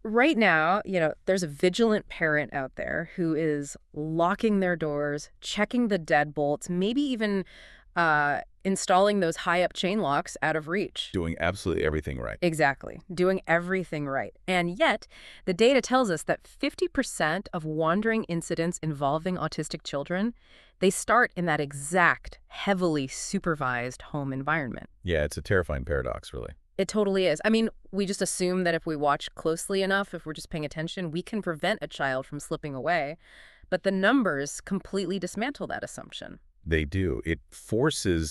Right now, there's a vigilant parent out there who is locking their doors, checking the deadbolts, maybe even installing those high-up chain locks out of reach. Doing absolutely everything right. Exactly. Doing everything right. And yet, the data tells us that 50% of wandering incidents involving autistic children, they start in that exact, heavily supervised home environment. Yeah, it's a terrifying paradox, really. It totally is. I mean, we just assume that if we watch closely enough, if we're just paying attention, we can prevent a child from slipping away. But the numbers completely dismantle that assumption. They do. It forces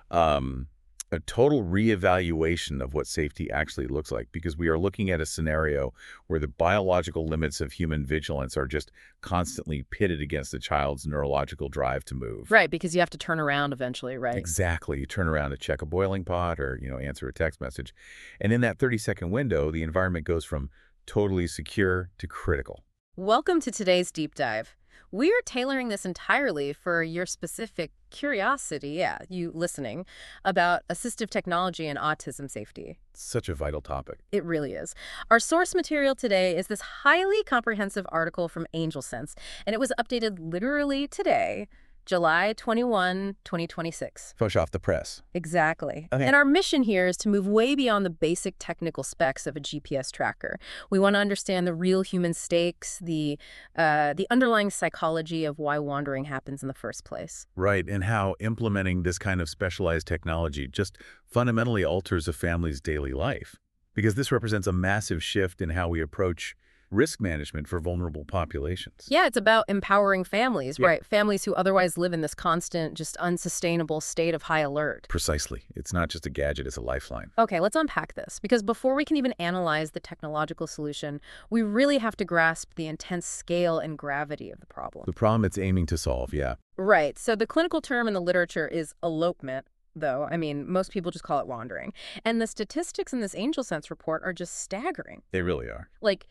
um, a total reevaluation of what safety actually looks like, because we are looking at a scenario where the biological limits of human vigilance are just constantly pitted against the child's neurological drive to move. Right, because you have to turn around eventually, right? Exactly. You turn around to check a boiling pot or, answer a text message. And in that 30-second window, the environment goes from totally secure to critical. Welcome to today's deep dive. We are tailoring this entirely for your specific curiosity, you listening, about assistive technology and autism safety. Such a vital topic. It really is. Our source material today is this highly comprehensive article from AngelSense, and it was updated literally today, July 21, 2026. Fresh off the press. Exactly. Okay. And our mission here is to move way beyond the basic technical specs of a GPS tracker. We want to understand the real human stakes, the underlying psychology of why wandering happens in the first place. Right, and how implementing this kind of specialized technology just fundamentally alters a family's daily life. Because this represents a massive shift in how we approach risk management for vulnerable populations. Yeah, it's about empowering families, Yeah. right? Families who otherwise live in this constant, just unsustainable state of high alert. Precisely. It's not just a gadget, it's a lifeline. Okay, let's unpack this, because before we can even analyze the technological solution, we really have to grasp the intense scale and gravity of the problem. The problem it's aiming to solve, yeah. Right, so the clinical term in the literature is elopement, though. I mean, most people just call it wandering. And the statistics in this AngelSense report are just staggering. They really are. Like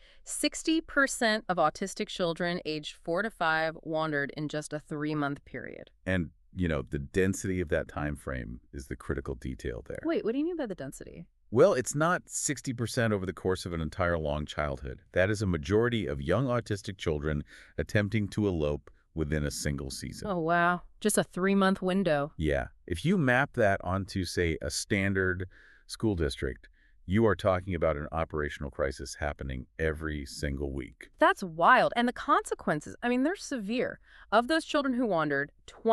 60% of autistic children aged 4 to 5 wandered in just a 3-month period. And, the density of that time frame is the critical detail there. Wait, what do you mean by the density? Well, it's not 60% over the course of an entire long childhood. That is a majority of young autistic children attempting to elope within a single season. Oh, wow. Just a 3-month window. Yeah. If you map that onto, say, a standard school district, you are talking about an operational crisis happening every single week. That's wild. And the consequences, I mean, they're severe. Of those children who wandered,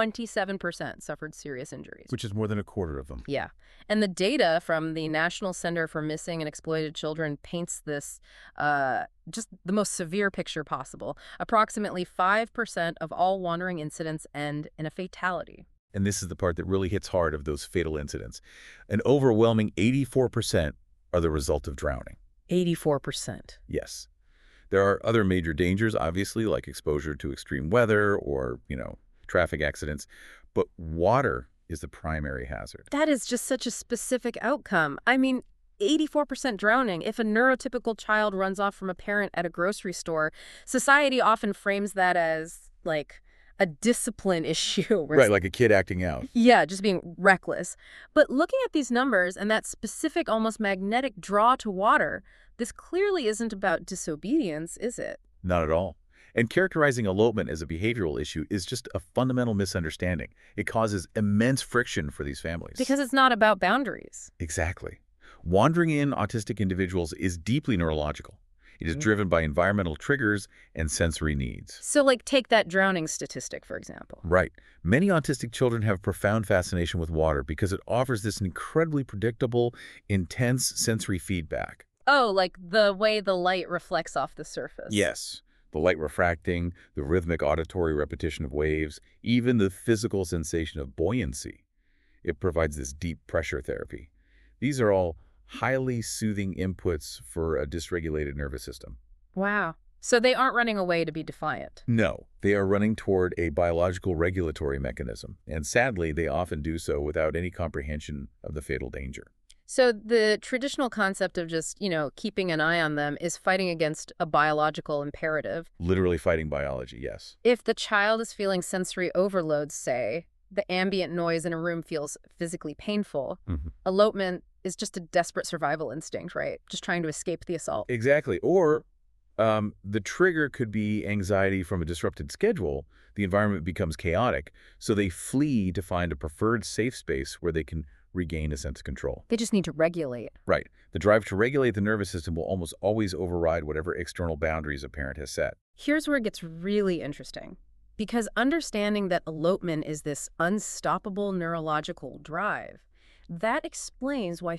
27% suffered serious injuries. Which is more than a quarter of them. Yeah. And the data from the National Center for Missing and Exploited Children paints this just the most severe picture possible. Approximately 5% of all wandering incidents end in a fatality. And this is the part that really hits hard of those fatal incidents. An overwhelming 84% are the result of drowning. 84%. Yes. There are other major dangers, obviously, like exposure to extreme weather or, traffic accidents. But water is the primary hazard. That is just such a specific outcome. I mean, 84% drowning. If a neurotypical child runs off from a parent at a grocery store, society often frames that as, like, a discipline issue. Right, like a kid acting out. Yeah, just being reckless. But looking at these numbers and that specific, almost magnetic draw to water, this clearly isn't about disobedience, is it? Not at all. And characterizing elopement as a behavioral issue is just a fundamental misunderstanding. It causes immense friction for these families. Because it's not about boundaries. Exactly. Wandering in autistic individuals is deeply neurological. It is driven by environmental triggers and sensory needs. So, like, take that drowning statistic, for example. Right. Many autistic children have profound fascination with water because it offers this incredibly predictable, intense sensory feedback. Oh, like the way the light reflects off the surface. Yes. The light refracting, the rhythmic auditory repetition of waves, even the physical sensation of buoyancy. It provides this deep pressure therapy. These are all highly soothing inputs for a dysregulated nervous system. Wow. So they aren't running away to be defiant. No, they are running toward a biological regulatory mechanism, and sadly, they often do so without any comprehension of the fatal danger. So the traditional concept of just, keeping an eye on them is fighting against a biological imperative. Literally fighting biology, yes. If the child is feeling sensory overload, say, the ambient noise in a room feels physically painful, elopement is just a desperate survival instinct, right? Just trying to escape the assault. Exactly. Or The trigger could be anxiety from a disrupted schedule. The environment becomes chaotic, so they flee to find a preferred safe space where they can regain a sense of control. They just need to regulate. Right. The drive to regulate the nervous system will almost always override whatever external boundaries a parent has set. Here's where it gets really interesting. Because understanding that elopement is this unstoppable neurological drive, that explains why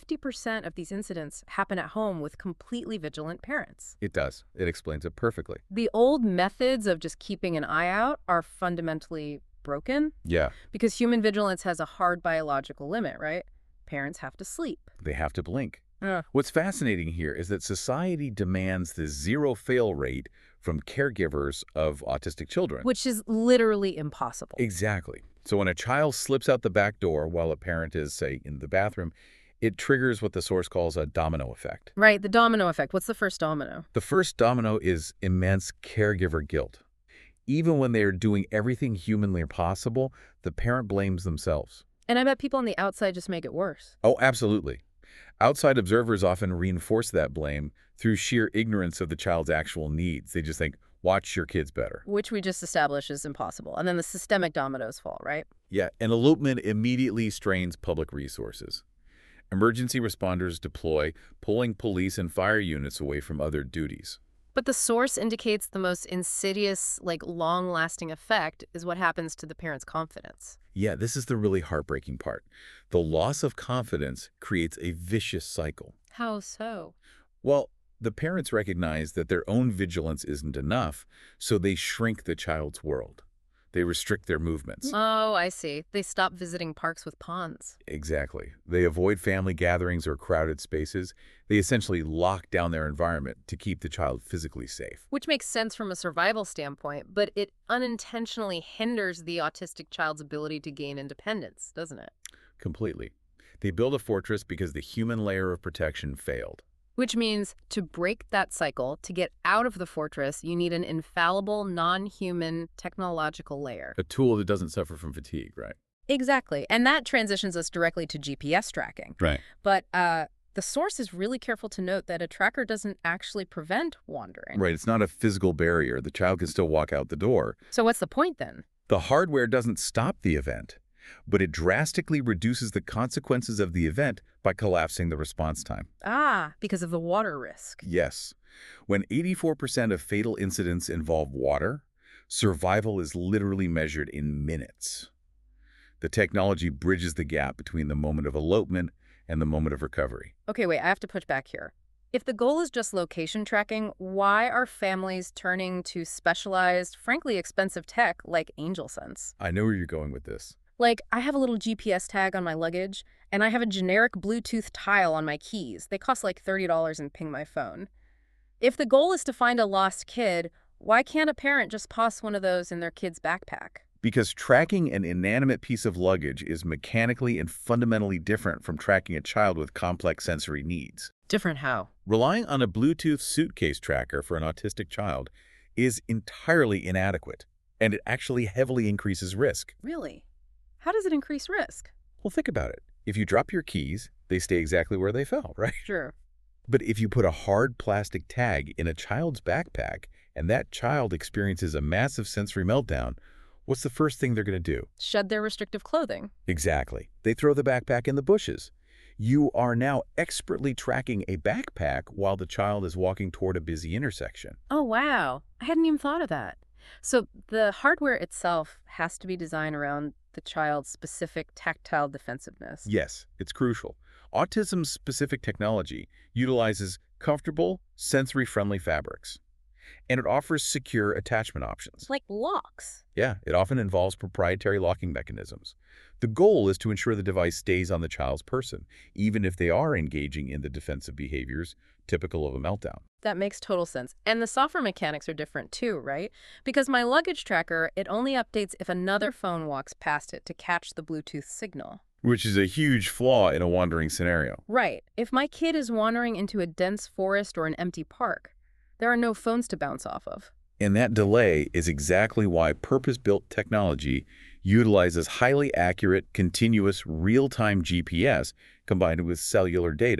50% of these incidents happen at home with completely vigilant parents. It does. It explains it perfectly. The old methods of just keeping an eye out are fundamentally broken Yeah, because human vigilance has a hard biological limit, right? Parents have to sleep. they have to blink. Yeah. What's fascinating here is that society demands this zero fail rate from caregivers of autistic children. Which is literally impossible. Exactly. So when a child slips out the back door while a parent is, say, in the bathroom, it triggers what the source calls a domino effect. Right, the domino effect. What's the first domino? The first domino is immense caregiver guilt. Even when they are doing everything humanly possible, the parent blames themselves. And I bet people on the outside just make it worse. Oh, absolutely. Outside observers often reinforce that blame through sheer ignorance of the child's actual needs. They just think, watch your kids better. Which we just established is impossible. And then the systemic dominoes fall, right? Yeah, and elopement immediately strains public resources. Emergency responders deploy, pulling police and fire units away from other duties. But the source indicates the most insidious, long-lasting effect is what happens to the parent's confidence. Yeah, this is the really heartbreaking part. The loss of confidence creates a vicious cycle. How so? Well, the parents recognize that their own vigilance isn't enough, so they shrink the child's world. They restrict their movements. Oh, I see. They stop visiting parks with ponds. Exactly. They avoid family gatherings or crowded spaces. They essentially lock down their environment to keep the child physically safe. Which makes sense from a survival standpoint, but it unintentionally hinders the autistic child's ability to gain independence, doesn't it? Completely. They build a fortress because the human layer of protection failed. Which means to break that cycle, to get out of the fortress, you need an infallible, non-human technological layer. A tool that doesn't suffer from fatigue, right? Exactly. And that transitions us directly to GPS tracking. Right. But the source is really careful to note that a tracker doesn't actually prevent wandering. Right. It's not a physical barrier. The child can still walk out the door. So what's the point then? The hardware doesn't stop the event, but it drastically reduces the consequences of the event by collapsing the response time. Ah, because of the water risk. Yes. When 84% of fatal incidents involve water, survival is literally measured in minutes. The technology bridges the gap between the moment of elopement and the moment of recovery. Okay, wait, I have to push back here. If the goal is just location tracking, why are families turning to specialized, frankly expensive tech like AngelSense? I know where you're going with this. Like, I have a little GPS tag on my luggage, and I have a generic Bluetooth tile on my keys. They cost like $30 and ping my phone. If the goal is to find a lost kid, why can't a parent just toss one of those in their kid's backpack? Because tracking an inanimate piece of luggage is mechanically and fundamentally different from tracking a child with complex sensory needs. Different how? Relying on a Bluetooth suitcase tracker for an autistic child is entirely inadequate, and it actually heavily increases risk. Really? How does it increase risk? Well, think about it. If you drop your keys, they stay exactly where they fell, right? Sure. But if you put a hard plastic tag in a child's backpack and that child experiences a massive sensory meltdown, what's the first thing they're going to do? Shed their restrictive clothing. Exactly. They throw the backpack in the bushes. You are now expertly tracking a backpack while the child is walking toward a busy intersection. Oh, wow. I hadn't even thought of that. So the hardware itself has to be designed around the child's specific tactile defensiveness. Yes, it's crucial. Autism's specific technology utilizes comfortable, sensory-friendly fabrics, and it offers secure attachment options. Like locks. Yeah, it often involves proprietary locking mechanisms. The goal is to ensure the device stays on the child's person, even if they are engaging in the defensive behaviors typical of a meltdown. That makes total sense. And the software mechanics are different too, right? Because my luggage tracker, it only updates if another phone walks past it to catch the Bluetooth signal. Which is a huge flaw in a wandering scenario. Right. If my kid is wandering into a dense forest or an empty park, there are no phones to bounce off of. And that delay is exactly why purpose-built technology utilizes highly accurate, continuous, real-time GPS combined with cellular data.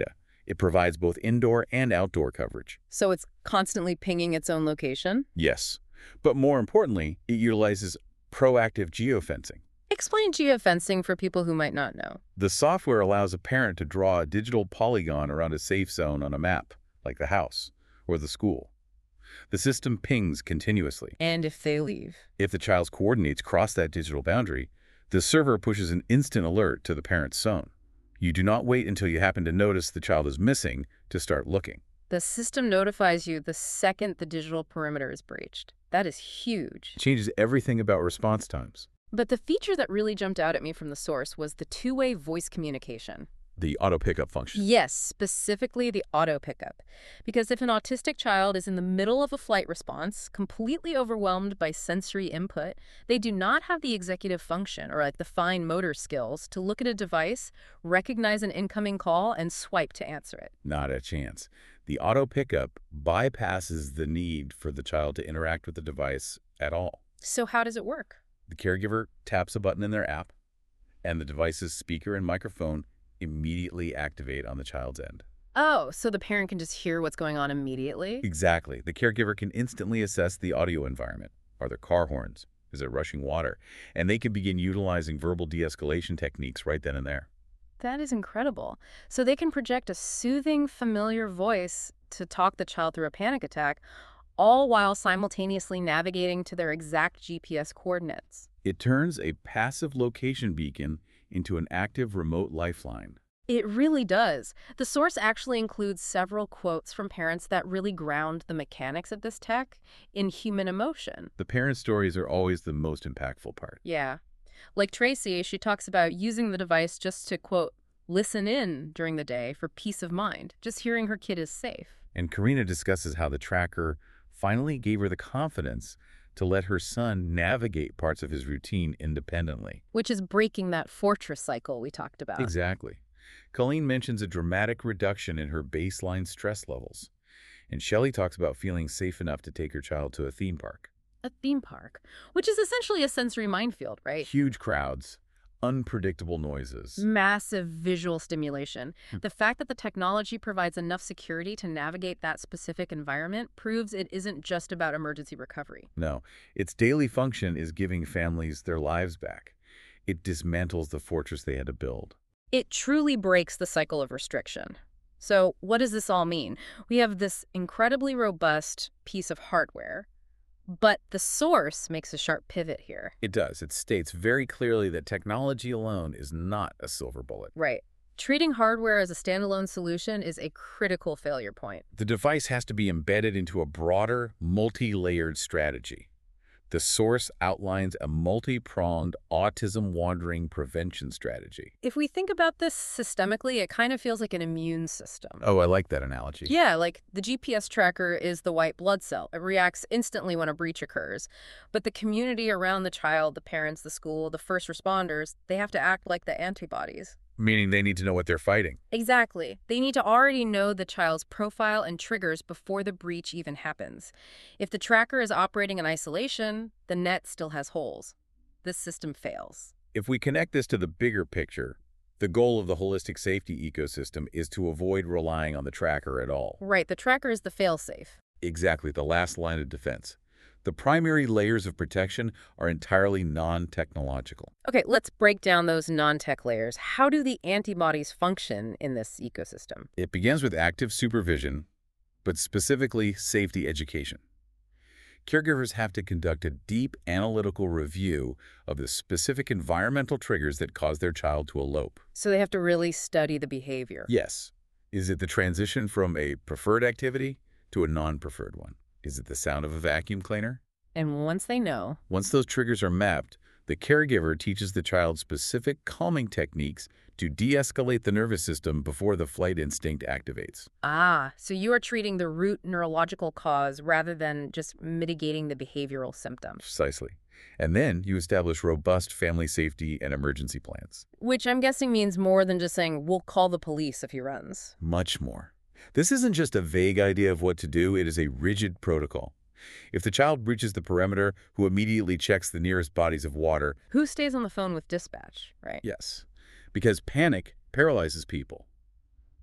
It provides both indoor and outdoor coverage. So it's constantly pinging its own location? Yes. But more importantly, it utilizes proactive geofencing. Explain geofencing for people who might not know. The software allows a parent to draw a digital polygon around a safe zone on a map, like the house or the school. The system pings continuously. And if they leave? If the child's coordinates cross that digital boundary, the server pushes an instant alert to the parent's zone. You do not wait until you happen to notice the child is missing to start looking. The system notifies you the second the digital perimeter is breached. That is huge. It changes everything about response times. But the feature that really jumped out at me from the source was the two-way voice communication. The auto pickup function. Yes, specifically the auto pickup. Because if an autistic child is in the middle of a flight response, completely overwhelmed by sensory input, they do not have the executive function or like the fine motor skills to look at a device, recognize an incoming call, and swipe to answer it. Not a chance. The auto pickup bypasses the need for the child to interact with the device at all. So how does it work? The caregiver taps a button in their app, and the device's speaker and microphone immediately activate on the child's end. Oh, so the parent can just hear what's going on immediately? Exactly. The caregiver can instantly assess the audio environment. Are there car horns? Is there rushing water? And they can begin utilizing verbal de-escalation techniques right then and there. That is incredible. So they can project a soothing, familiar voice to talk the child through a panic attack, all while simultaneously navigating to their exact GPS coordinates. It turns a passive location beacon into an active remote lifeline. It really does. The source actually includes several quotes from parents that really ground the mechanics of this tech in human emotion. The parent stories are always the most impactful part. Yeah. Like Tracy, she talks about using the device just to, quote, listen in during the day for peace of mind, just hearing her kid is safe. And Karina discusses how the tracker finally gave her the confidence to let her son navigate parts of his routine independently. Which is breaking that fortress cycle we talked about. Exactly. Colleen mentions a dramatic reduction in her baseline stress levels. And Shelley talks about feeling safe enough to take her child to a theme park. A theme park, which is essentially a sensory minefield, right? Huge crowds, unpredictable noises. Massive visual stimulation. The fact that the technology provides enough security to navigate that specific environment proves it isn't just about emergency recovery. No, its daily function is giving families their lives back. It dismantles the fortress they had to build. It truly breaks the cycle of restriction. So what does this all mean? We have this incredibly robust piece of hardware, but the source makes a sharp pivot here. It does. It states very clearly that technology alone is not a silver bullet. Right. Treating hardware as a standalone solution is a critical failure point. The device has to be embedded into a broader, multi-layered strategy. The source outlines a multi-pronged autism wandering prevention strategy. If we think about this systemically, it kind of feels like an immune system. Oh, I like that analogy. Yeah, like the GPS tracker is the white blood cell. It reacts instantly when a breach occurs. But the community around the child, the parents, the school, the first responders, they have to act like the antibodies. Meaning they need to know what they're fighting. Exactly. They need to already know the child's profile and triggers before the breach even happens. If the tracker is operating in isolation, the net still has holes. This system fails. If we connect this to the bigger picture, the goal of the holistic safety ecosystem is to avoid relying on the tracker at all. Right, the tracker is the fail-safe. Exactly, the last line of defense. The primary layers of protection are entirely non-technological. Okay, let's break down those non-tech layers. How do the antibodies function in this ecosystem? It begins with active supervision, but specifically safety education. Caregivers have to conduct a deep analytical review of the specific environmental triggers that cause their child to elope. So they have to really study the behavior. Yes. Is it the transition from a preferred activity to a non-preferred one? Is it the sound of a vacuum cleaner? And once they know, Once those triggers are mapped, the caregiver teaches the child specific calming techniques to de-escalate the nervous system before the flight instinct activates. so you are treating the root neurological cause rather than just mitigating the behavioral symptoms. Precisely. And then you establish robust family safety and emergency plans. Which I'm guessing means more than just saying, we'll call the police if he runs. Much more. This isn't just a vague idea of what to do, it is a rigid protocol. If the child breaches the perimeter, who immediately checks the nearest bodies of water? Who stays on the phone with dispatch, right? Yes. Because panic paralyzes people.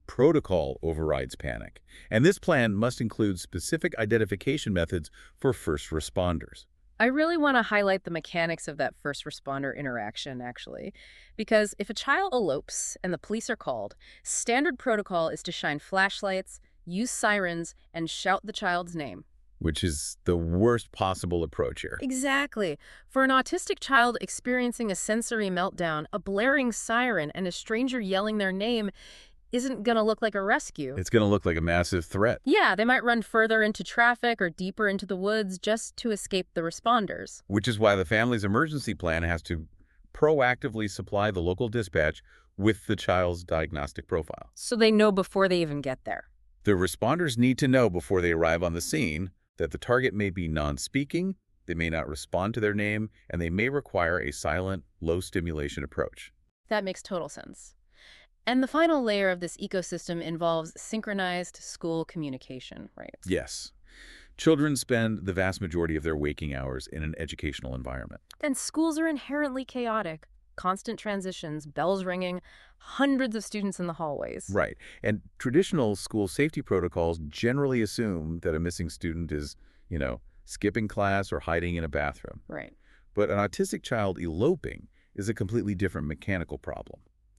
Protocol overrides panic, and this plan must include specific identification methods for first responders. I really want to highlight the mechanics of that first responder interaction, actually, because if a child elopes and the police are called, standard protocol is to shine flashlights, use sirens, and shout the child's name. Which is the worst possible approach here. Exactly. For an autistic child experiencing a sensory meltdown, a blaring siren and a stranger yelling their name isn't going to look like a rescue. It's going to look like a massive threat. Yeah, they might run further into traffic or deeper into the woods just to escape the responders. Which is why the family's emergency plan has to proactively supply the local dispatch with the child's diagnostic profile. So they know before they even get there. The responders need to know before they arrive on the scene that the target may be non-speaking, they may not respond to their name, and they may require a silent, low-stimulation approach. That makes total sense. And the final layer of this ecosystem involves synchronized school communication, right? Yes. Children spend the vast majority of their waking hours in an educational environment. And schools are inherently chaotic. Constant transitions, bells ringing, hundreds of students in the hallways. Right. And traditional school safety protocols generally assume that a missing student is, skipping class or hiding in a bathroom. Right. But an autistic child eloping is a completely different mechanical problem.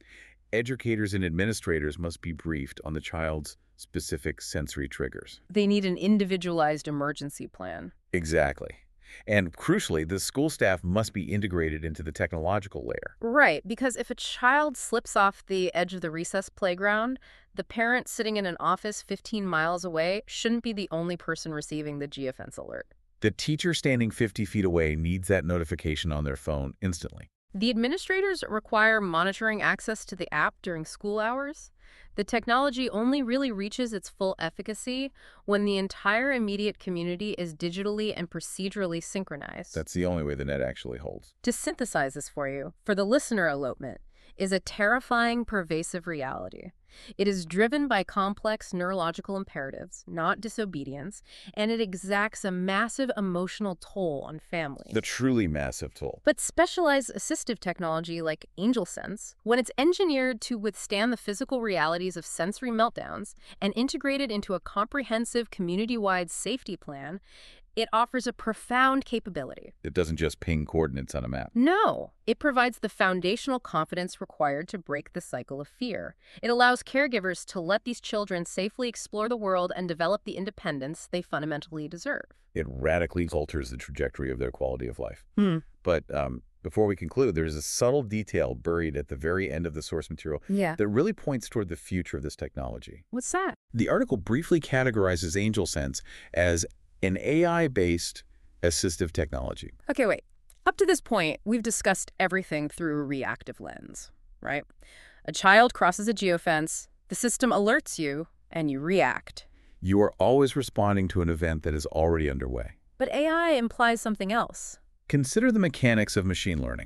Educators and administrators must be briefed on the child's specific sensory triggers. They need an individualized emergency plan. Exactly. And crucially, the school staff must be integrated into the technological layer. Right, because if a child slips off the edge of the recess playground, the parent sitting in an office 15 miles away shouldn't be the only person receiving the geofence alert. The teacher standing 50 feet away needs that notification on their phone instantly. The administrators require monitoring access to the app during school hours. The technology only really reaches its full efficacy when the entire immediate community is digitally and procedurally synchronized. That's the only way the net actually holds. To synthesize this for you, for the listener, elopement is a terrifying, pervasive reality. It is driven by complex neurological imperatives, not disobedience, and it exacts a massive emotional toll on families. The truly massive toll. But specialized assistive technology like AngelSense, when it's engineered to withstand the physical realities of sensory meltdowns and integrated into a comprehensive community-wide safety plan, it offers a profound capability. It doesn't just ping coordinates on a map. No, it provides the foundational confidence required to break the cycle of fear. It allows caregivers to let these children safely explore the world and develop the independence they fundamentally deserve. It radically alters the trajectory of their quality of life. But before we conclude, there's a subtle detail buried at the very end of the source material that really points toward the future of this technology. What's that? The article briefly categorizes AngelSense as an AI-based assistive technology. Okay, wait. Up to this point, we've discussed everything through a reactive lens, right? A child crosses a geofence, the system alerts you, and you react. You are always responding to an event that is already underway. But AI implies something else. Consider the mechanics of machine learning.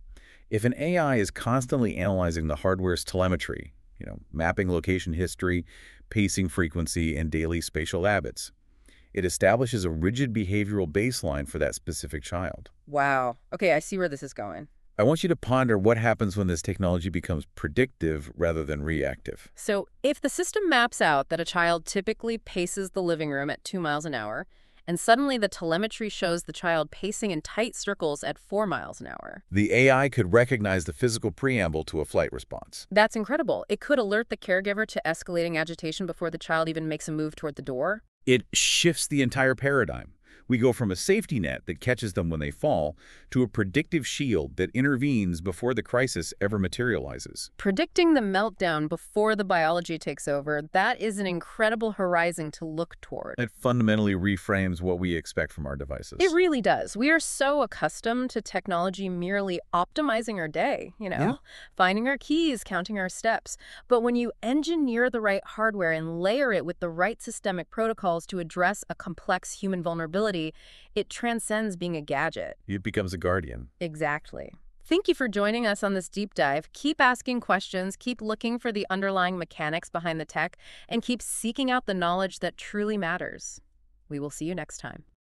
If an AI is constantly analyzing the hardware's telemetry, mapping location history, pacing frequency, and daily spatial habits, it establishes a rigid behavioral baseline for that specific child. Wow. Okay, I see where this is going. I want you to ponder what happens when this technology becomes predictive rather than reactive. So if the system maps out that a child typically paces the living room at 2 miles an hour, and suddenly the telemetry shows the child pacing in tight circles at 4 miles an hour. The AI could recognize the physical preamble to a flight response. That's incredible. It could alert the caregiver to escalating agitation before the child even makes a move toward the door. It shifts the entire paradigm. We go from a safety net that catches them when they fall to a predictive shield that intervenes before the crisis ever materializes. Predicting the meltdown before the biology takes over, that is an incredible horizon to look toward. It fundamentally reframes what we expect from our devices. It really does. We are so accustomed to technology merely optimizing our day, finding our keys, counting our steps. But when you engineer the right hardware and layer it with the right systemic protocols to address a complex human vulnerability, it transcends being a gadget. It becomes a guardian. Exactly. Thank you for joining us on this deep dive. Keep asking questions, keep looking for the underlying mechanics behind the tech, and keep seeking out the knowledge that truly matters. We will see you next time.